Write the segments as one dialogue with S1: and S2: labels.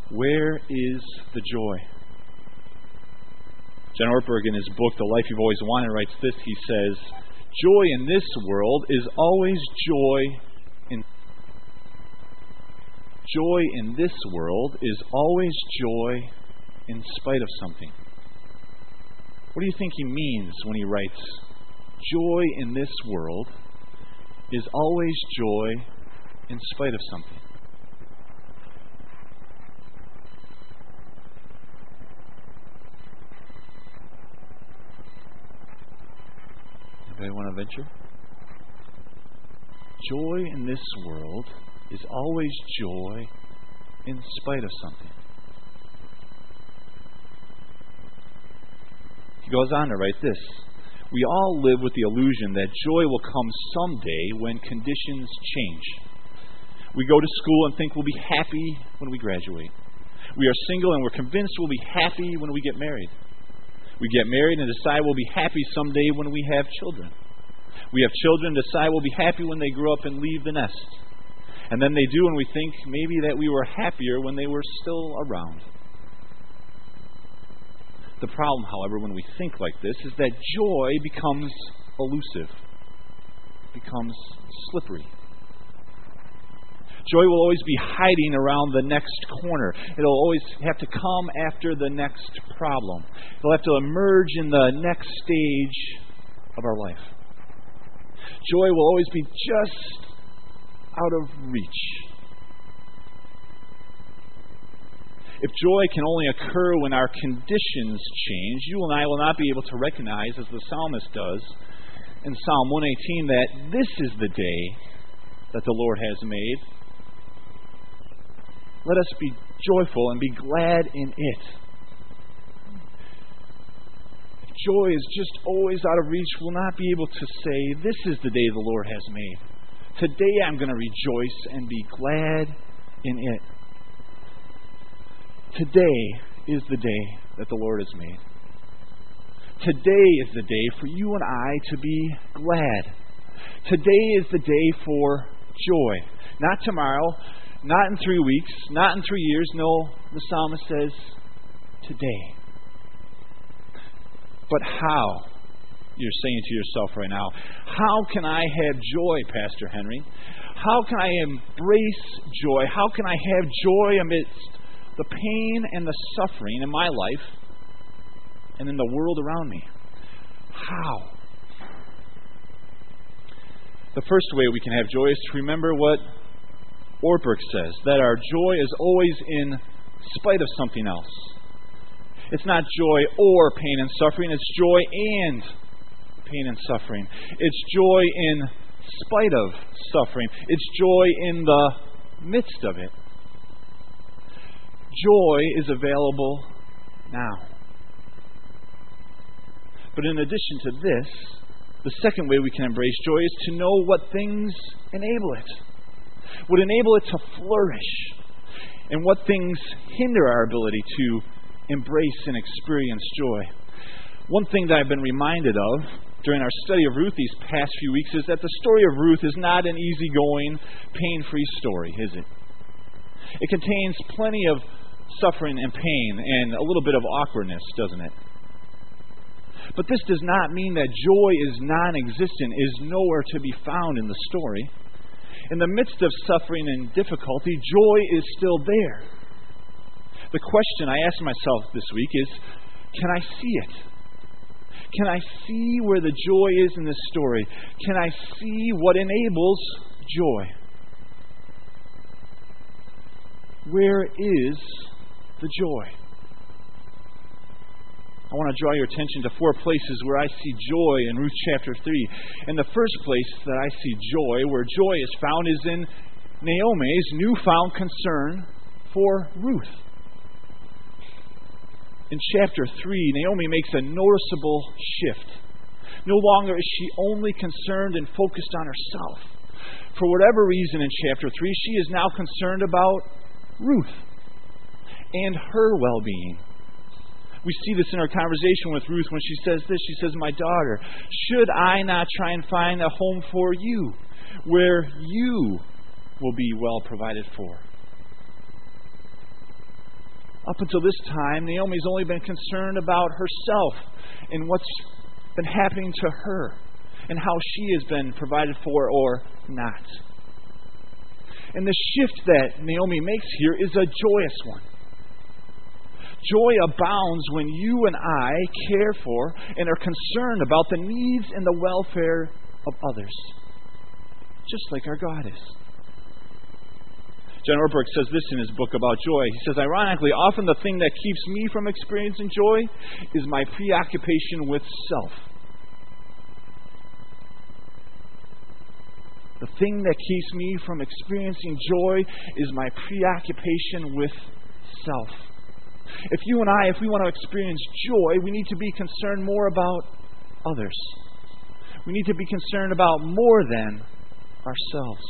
S1: Where is the joy? John Ortberg, in his book, The Life You've Always Wanted, writes this. He says, joy in this world is always joy in... Joy in this world is always joy in spite of something. What do you think he means when he writes, joy in this world is always joy in spite of something? Anybody want to venture? Joy in this world is always joy in spite of something. He goes on to write this. We all live with the illusion that joy will come someday when conditions change. We go to school and think we'll be happy when we graduate. We are single and we're convinced we'll be happy when we get married. We get married and decide we'll be happy someday when we have children. We have children and decide we'll be happy when they grow up and leave the nest. And then they do, and we think maybe that we were happier when they were still around. The problem, however, when we think like this, is that joy becomes elusive, becomes slippery. Joy will always be hiding around the next corner. It'll always have to come after the next problem. It'll have to emerge in the next stage of our life. Joy will always be just out of reach. If joy can only occur when our conditions change, you and I will not be able to recognize, as the psalmist does in Psalm 118, that this is the day that the Lord has made. Let us be joyful and be glad in it. If joy is just always out of reach, we'll not be able to say, this is the day the Lord has made. Today I'm going to rejoice and be glad in it. Today is the day that the Lord has made. Today is the day for you and I to be glad. Today is the day for joy. Not tomorrow, not in 3 weeks, not in 3 years. No, the psalmist says, today. But how? You're saying to yourself right now, how can I have joy, Pastor Henry? How can I embrace joy? How can I have joy amidst the pain and the suffering in my life and in the world around me? How? The first way we can have joy is to remember what Ortberg says, that our joy is always in spite of something else. It's not joy or pain and suffering, it's joy and pain and suffering. It's joy in spite of suffering. It's joy in the midst of it. Joy is available now. But in addition to this, the second way we can embrace joy is to know what things enable it. What enable it to flourish, and what things hinder our ability to embrace and experience joy. One thing that I've been reminded of during our study of Ruth these past few weeks is that the story of Ruth is not an easygoing, pain-free story, is it? It contains plenty of suffering and pain and a little bit of awkwardness, doesn't it? But this does not mean that joy is non-existent, is nowhere to be found in the story. In the midst of suffering and difficulty, joy is still there. The question I asked myself this week is, can I see it? Can I see where the joy is in this story? Can I see what enables joy? Where is the joy? I want to draw your attention to 4 places where I see joy in Ruth chapter 3. And the first place that I see joy, where joy is found, is in Naomi's newfound concern for Ruth. In chapter 3, Naomi makes a noticeable shift. No longer is she only concerned and focused on herself. For whatever reason in chapter 3, she is now concerned about Ruth and her well-being. We see this in our conversation with Ruth when she says this. She says, "My daughter, should I not try and find a home for you where you will be well provided for?" Up until this time, Naomi's only been concerned about herself and what's been happening to her and how she has been provided for or not. And the shift that Naomi makes here is a joyous one. Joy abounds when you and I care for and are concerned about the needs and the welfare of others, just like our God is. John Ortberg says this in his book about joy. He says, ironically, often the thing that keeps me from experiencing joy is my preoccupation with self. The thing that keeps me from experiencing joy is my preoccupation with self. If you and I, if we want to experience joy, we need to be concerned more about others. We need to be concerned about more than ourselves.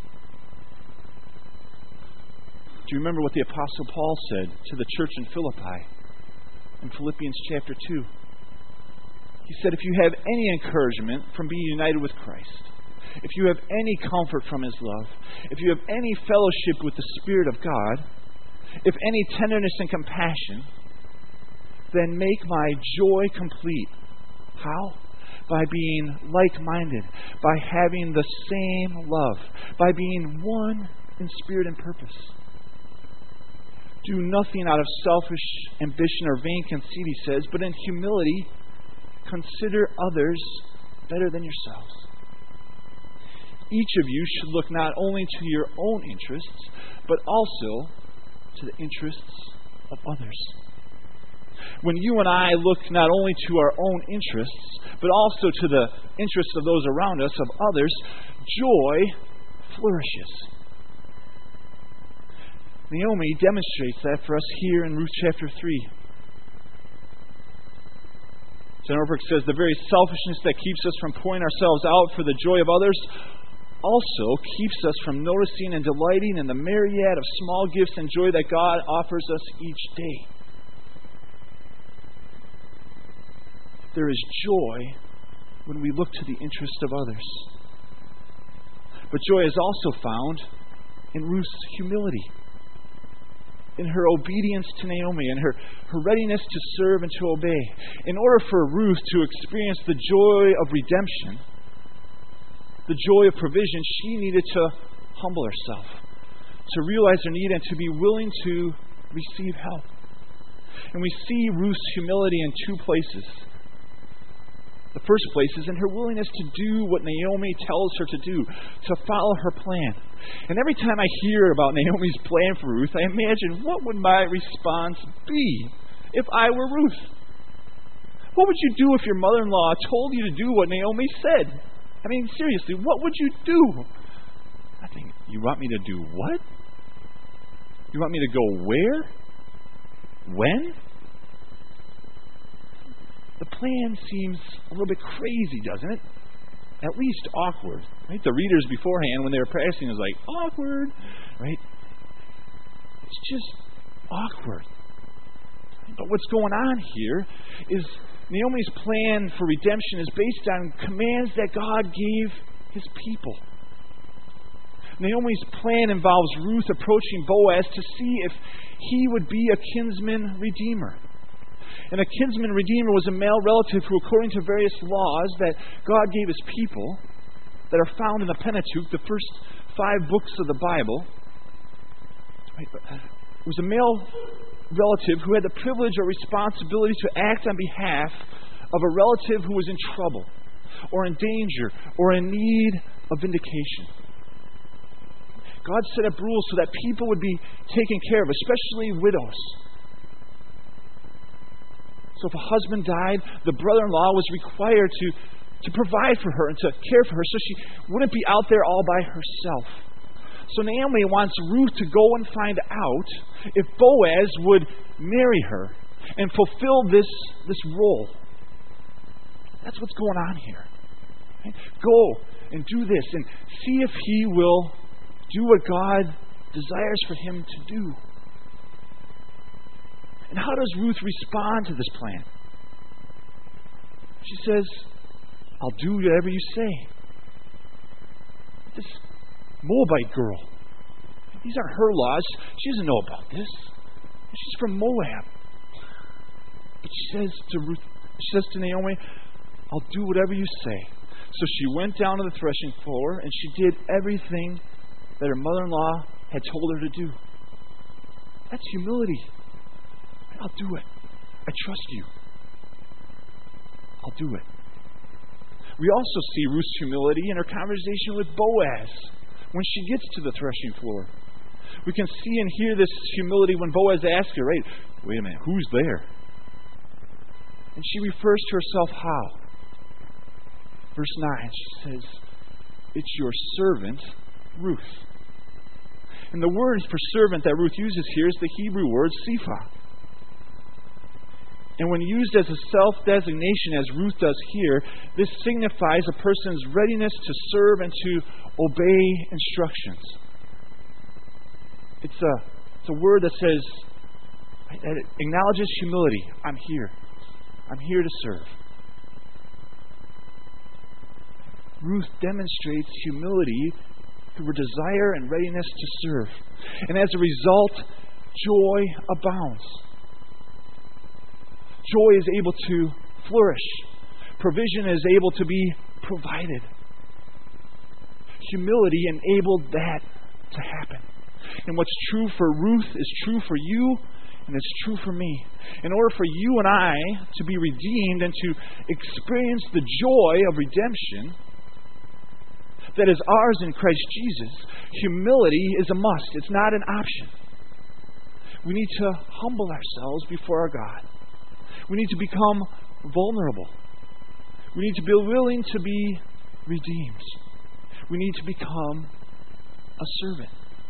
S1: Do you remember what the Apostle Paul said to the church in Philippi in Philippians chapter 2? He said, if you have any encouragement from being united with Christ, if you have any comfort from His love, if you have any fellowship with the Spirit of God, if any tenderness and compassion, then make my joy complete. How? By being like-minded, by having the same love, by being one in spirit and purpose. Do nothing out of selfish ambition or vain conceit, he says, but in humility consider others better than yourselves. Each of you should look not only to your own interests, but also to the interests of others. When you and I look not only to our own interests, but also to the interests of those around us, of others, joy flourishes. Naomi demonstrates that for us here in Ruth chapter 3. John Ortberg says, the very selfishness that keeps us from pouring ourselves out for the joy of others also keeps us from noticing and delighting in the myriad of small gifts and joy that God offers us each day. There is joy when we look to the interest of others. But joy is also found in Ruth's humility, in her obedience to Naomi, and her readiness to serve and to obey. In order for Ruth to experience the joy of redemption, the joy of provision, she needed to humble herself, to realize her need, and to be willing to receive help. And we see Ruth's humility in two places. The first place is in her willingness to do what Naomi tells her to do, to follow her plan. And every time I hear about Naomi's plan for Ruth, I imagine, what would my response be if I were Ruth? What would you do if your mother-in-law told you to do what Naomi said? I mean, seriously, what would you do? I think, you want me to do what? You want me to go where? When? The plan seems a little bit crazy, doesn't it? At least awkward. Right? The readers beforehand, when they were practicing, was like, awkward. Right? It's just awkward. But what's going on here is Naomi's plan for redemption is based on commands that God gave His people. Naomi's plan involves Ruth approaching Boaz to see if he would be a kinsman redeemer. And a kinsman redeemer was a male relative who, according to various laws that God gave His people, that are found in the Pentateuch, the first 5 books of the Bible, it was a male relative who had the privilege or responsibility to act on behalf of a relative who was in trouble, or in danger, or in need of vindication. God set up rules so that people would be taken care of, especially widows. So if a husband died, the brother-in-law was required to provide for her and to care for her so she wouldn't be out there all by herself. So Naomi wants Ruth to go and find out if Boaz would marry her and fulfill this role. That's what's going on here. Right? Go and do this and see if he will do what God desires for him to do. And how does Ruth respond to this plan? She says, I'll do whatever you say. This Moabite girl, these aren't her laws. She doesn't know about this. She's from Moab. But she says to Naomi, I'll do whatever you say. So she went down to the threshing floor, and she did everything that her mother-in-law had told her to do. That's humility. I'll do it. I trust you. I'll do it. We also see Ruth's humility in her conversation with Boaz when she gets to the threshing floor. We can see and hear this humility when Boaz asks her, wait a minute, who's there? And she refers to herself how? Verse 9, she says, it's your servant, Ruth. And the word for servant that Ruth uses here is the Hebrew word Siphah. And when used as a self-designation, as Ruth does here, this signifies a person's readiness to serve and to obey instructions. It's a word that says, that acknowledges humility. I'm here. I'm here to serve. Ruth demonstrates humility through her desire and readiness to serve. And as a result, joy abounds. Joy is able to flourish. Provision is able to be provided. Humility enabled that to happen. And what's true for Ruth is true for you, and it's true for me. In order for you and I to be redeemed and to experience the joy of redemption that is ours in Christ Jesus, humility is a must. It's not an option. We need to humble ourselves before our God. We need to become vulnerable. We need to be willing to be redeemed. We need to become a servant.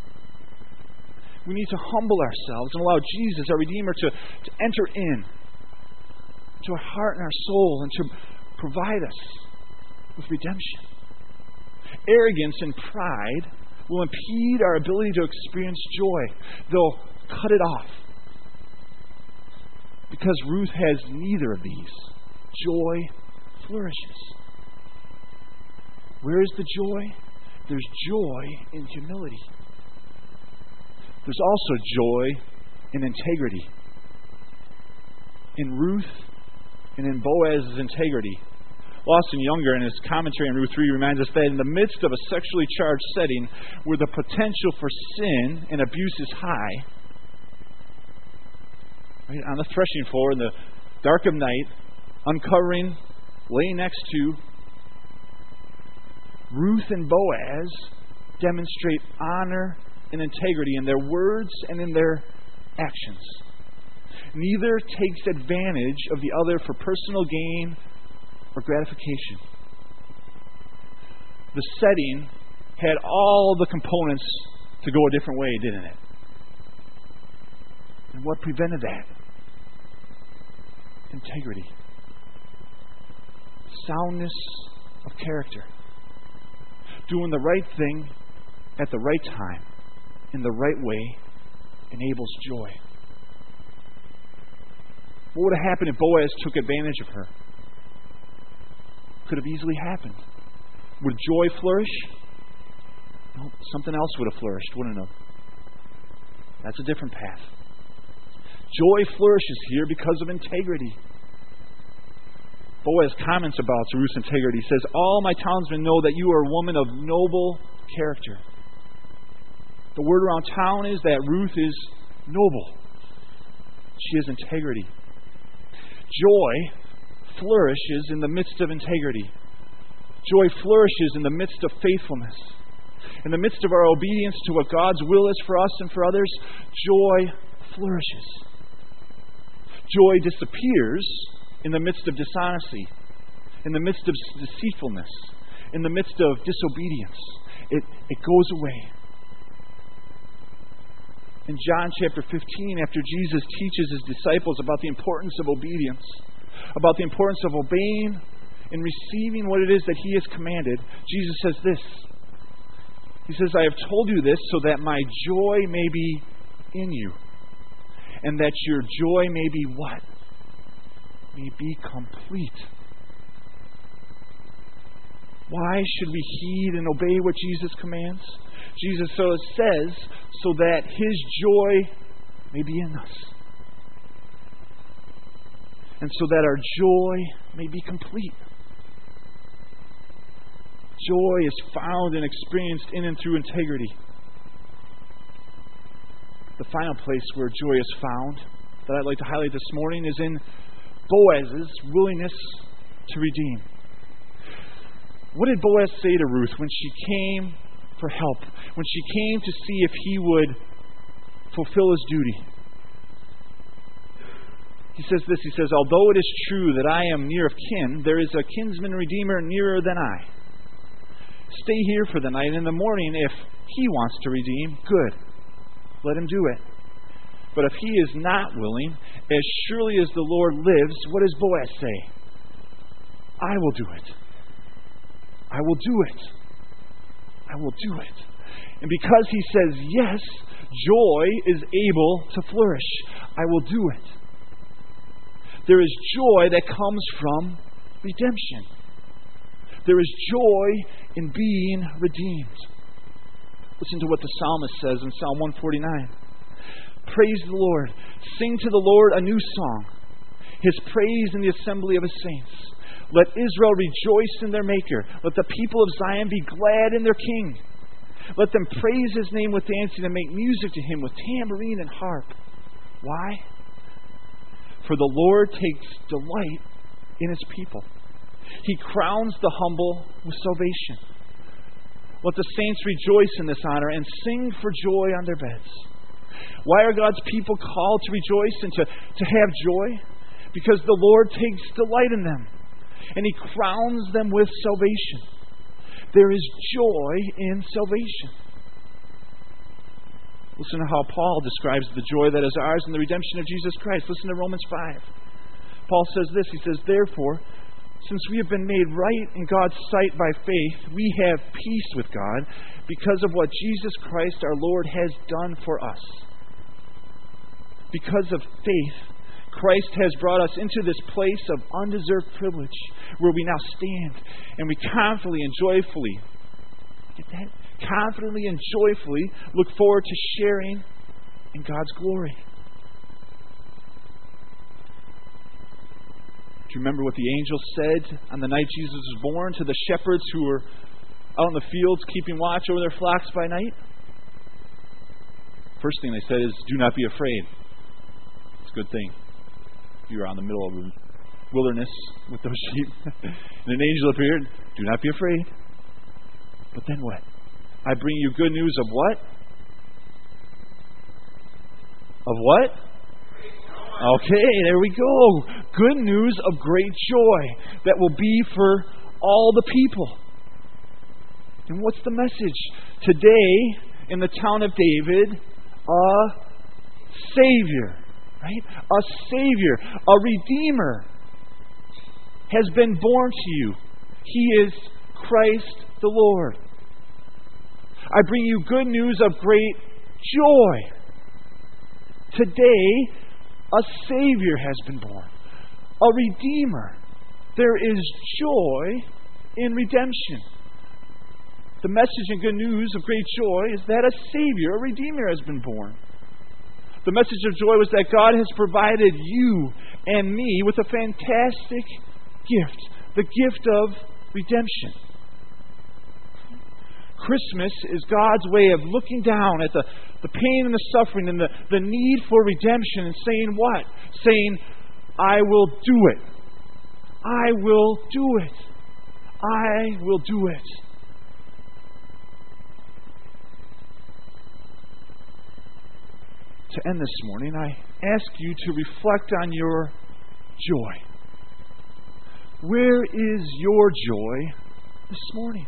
S1: We need to humble ourselves and allow Jesus, our Redeemer, to enter in to our heart and our soul and to provide us with redemption. Arrogance and pride will impede our ability to experience joy. They'll cut it off. Because Ruth has neither of these. Joy flourishes. Where is the joy? There's joy in humility. There's also joy in integrity. In Ruth and in Boaz's integrity. Lawson Younger, in his commentary on Ruth 3, reminds us that in the midst of a sexually charged setting where the potential for sin and abuse is high, right, on the threshing floor in the dark of night, uncovering, laying next to, Ruth and Boaz demonstrate honor and integrity in their words and in their actions. Neither takes advantage of the other for personal gain or gratification. The setting had all the components to go a different way, didn't it? And what prevented that? Integrity. Soundness of character. Doing the right thing at the right time, in the right way, enables joy. What would have happened if Boaz took advantage of her? Could have easily happened. Would joy flourish? No, something else would have flourished, wouldn't it? That's a different path. Joy flourishes here because of integrity. Boaz comments about Ruth's integrity. He says, all my townsmen know that you are a woman of noble character. The word around town is that Ruth is noble. She has integrity. Joy flourishes in the midst of integrity. Joy flourishes in the midst of faithfulness. In the midst of our obedience to what God's will is for us and for others, joy flourishes. Joy disappears in the midst of dishonesty, in the midst of deceitfulness, in the midst of disobedience. It goes away. In John chapter 15, after Jesus teaches his disciples about the importance of obedience, about the importance of obeying and receiving what it is that he has commanded, Jesus says this. He says, I have told you this so that my joy may be in you, and that your joy may be what? May be complete. Why should we heed and obey what Jesus commands? Jesus says so that his joy may be in us. And so that our joy may be complete. Joy is found and experienced in and through integrity. The final place where joy is found that I'd like to highlight this morning is in Boaz's willingness to redeem. What did Boaz say to Ruth when she came for help, when she came to see if he would fulfill his duty? He says this, he says, although it is true that I am near of kin, there is a kinsman redeemer nearer than I. Stay here for the night, and in the morning, if he wants to redeem, good. Let him do it. But if he is not willing, as surely as the Lord lives, what does Boaz say? I will do it. I will do it. I will do it. And because he says yes, joy is able to flourish. I will do it. There is joy that comes from redemption. There is joy in being redeemed. Listen to what the psalmist says in Psalm 149. Praise the Lord. Sing to the Lord a new song. His praise in the assembly of his saints. Let Israel rejoice in their Maker. Let the people of Zion be glad in their King. Let them praise his name with dancing and make music to him with tambourine and harp. Why? For the Lord takes delight in his people. He crowns the humble with salvation. Let the saints rejoice in this honor and sing for joy on their beds. Why are God's people called to rejoice and to have joy? Because the Lord takes delight in them, and he crowns them with salvation. There is joy in salvation. Listen to how Paul describes the joy that is ours in the redemption of Jesus Christ. Listen to Romans 5. Paul says this. He says, therefore, since we have been made right in God's sight by faith, we have peace with God because of what Jesus Christ our Lord has done for us. Because of faith, Christ has brought us into this place of undeserved privilege where we now stand and we confidently and joyfully, get that? Confidently and joyfully look forward to sharing in God's glory. Do you remember what the angel said on the night Jesus was born to the shepherds who were out in the fields keeping watch over their flocks by night? First thing they said is, do not be afraid. It's a good thing. You're out in the middle of the wilderness with those sheep. And an angel appeared. Do not be afraid. But then what? I bring you good news of what? Of what? Okay, there we go. Good news of great joy that will be for all the people. And what's the message? Today, in the town of David, a Savior, right? A Savior, a Redeemer has been born to you. He is Christ the Lord. I bring you good news of great joy. Today, a Savior has been born. A Redeemer. There is joy in redemption. The message and good news of great joy is that a Savior, a Redeemer, has been born. The message of joy was that God has provided you and me with a fantastic gift. The gift of redemption. Christmas is God's way of looking down at the pain and the suffering and the need for redemption and saying what? Saying, I will do it. I will do it. I will do it. To end this morning, I ask you to reflect on your joy. Where is your joy this morning?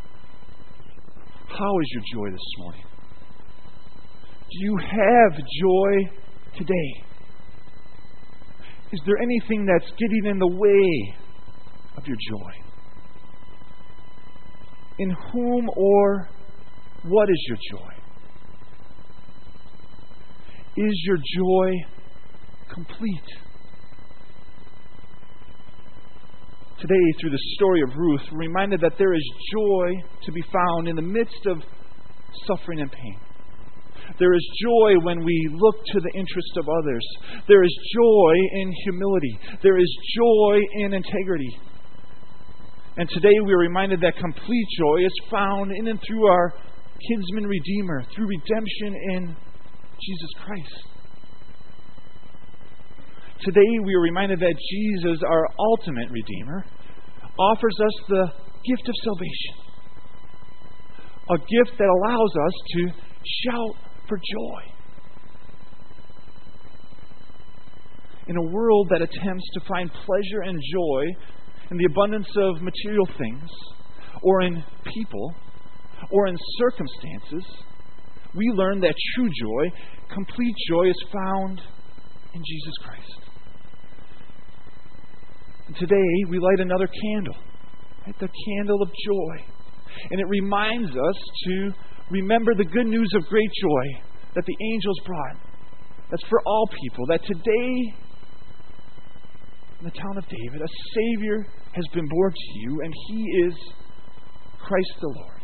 S1: How is your joy this morning? Do you have joy today? Is there anything that's getting in the way of your joy? In whom or what is your joy? Is your joy complete? Today, through the story of Ruth, we're reminded that there is joy to be found in the midst of suffering and pain. There is joy when we look to the interest of others. There is joy in humility. There is joy in integrity. And today we are reminded that complete joy is found in and through our kinsman Redeemer, through redemption in Jesus Christ. Today we are reminded that Jesus, our ultimate Redeemer, offers us the gift of salvation. A gift that allows us to shout for joy. In a world that attempts to find pleasure and joy in the abundance of material things, or in people, or in circumstances, we learn that true joy, complete joy, is found in Jesus Christ. And today we light another candle, right? The candle of joy. And it reminds us to remember the good news of great joy that the angels brought. That's for all people. That today, in the town of David, a Savior has been born to you, and He is Christ the Lord.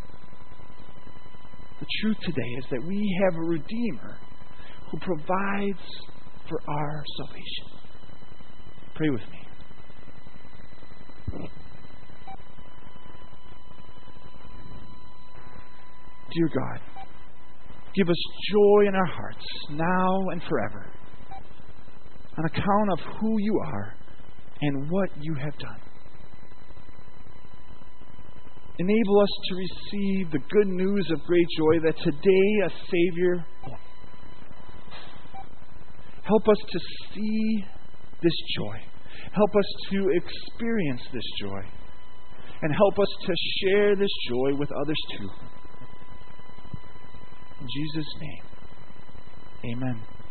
S1: The truth today is that we have a Redeemer who provides for our salvation. Pray with me. Dear God, give us joy in our hearts now and forever on account of who you are and what you have done. Enable us to receive the good news of great joy that today a Savior born. Help us to see this joy. Help us to experience this joy. And help us to share this joy with others too. In Jesus' name, amen.